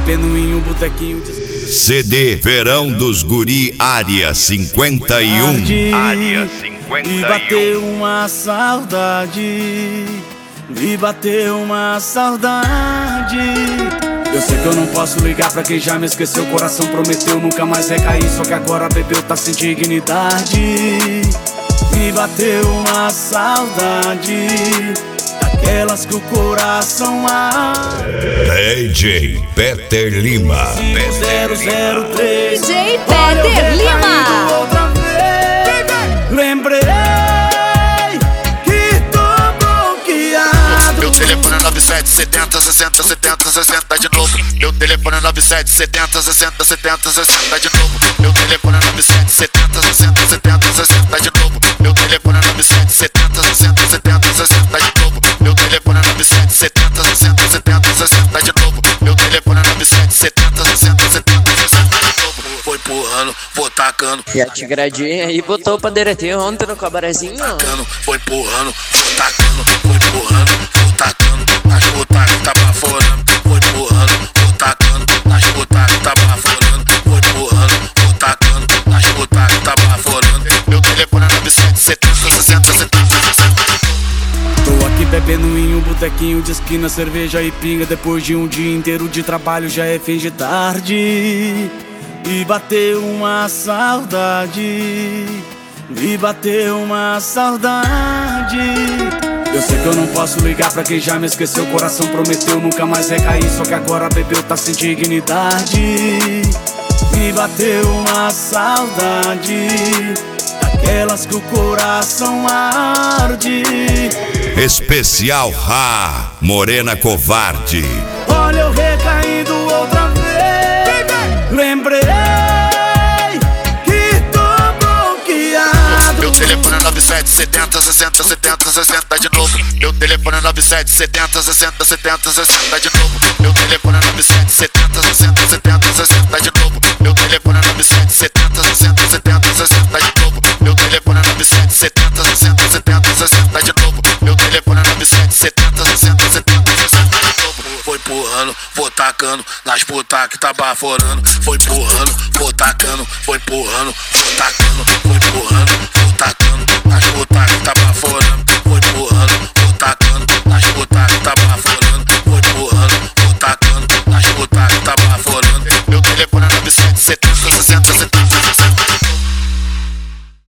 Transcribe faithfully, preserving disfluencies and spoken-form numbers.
bebendo em um botequinho de... C D Verão dos Guri, Área cinquenta e um. Área cinquenta e um. Me bateu uma saudade, me bateu uma saudade. Eu sei que eu não posso ligar pra quem já me esqueceu. O coração prometeu nunca mais recair, só que agora bebeu, tá sem dignidade. Me bateu uma saudade, daquelas que o coração arde. D J Peter Lima. zero zero três D J Peter Lima. Outra vez, lembrei que tô bloqueado. Meu telefone é nove sete setenta sessenta setenta sessenta de novo. Meu telefone é nove sete setenta sessenta setenta sessenta de novo. Meu telefone é nove sete setenta sessenta setenta sessenta de novo. Meu telefone é nove sete setenta sessenta setenta sessenta de novo. Meu telefone é nove sete setenta sessenta setenta sessenta de novo. Meu telefone é nove sete setenta sessenta setenta sessenta de novo. Vou empurrando, vou tacando. E a tigradinha aí botou pra derreter ontem no cabarezinho. Tacando, vou empurrando, vou tacando, vou empurrando, vou tacando. As putas que tá baforando, vou empurrando, vou tacando. As putas que tá baforando, vou empurrando, vou tacando. As putas que tá baforando. Meu telefone é nove sete setenta sessenta setenta sessenta. Tô aqui bebendo em um botequinho de esquina, cerveja e pinga. Depois de um dia inteiro de trabalho já é fim de tarde. Me bateu uma saudade, me bateu uma saudade. Eu sei que eu não posso ligar pra quem já me esqueceu. O coração prometeu nunca mais recair, só que agora bebeu, tá sem dignidade. Me bateu uma saudade, daquelas que o coração arde. Especial Rá, Morena Covarde. Olha eu recaindo outra vez, lembrei que tô bloqueado. Meu telefone é nove sete setenta sessenta setenta sessenta de novo. Meu telefone é nove sete setenta sessenta setenta sessenta de novo. Meu telefone é nove sete setenta sessenta setenta sessenta de novo. Meu telefone é nove sete setenta sessenta setenta sessenta de novo. Meu telefone é nove sete setenta sessenta setenta sessenta de novo. Meu telefone é nove sete setenta sessenta setenta sessenta de novo. Vou empurrando, vou tacando nas putas que tá baforando. Vou empurrando, vou tacando, vou empurrando, vou tacando, vou empurrando.